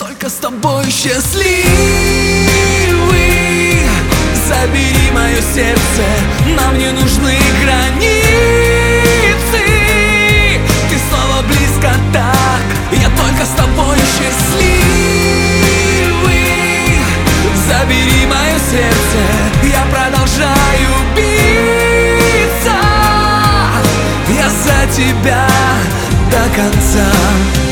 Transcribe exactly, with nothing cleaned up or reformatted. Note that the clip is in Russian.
только с тобой счастливый. Забери мое сердце, нам не нужны границы. Ты снова близко так, я только с тобой счастливый. Забери мое сердце, я продолжаю биться. Я за тебя до конца.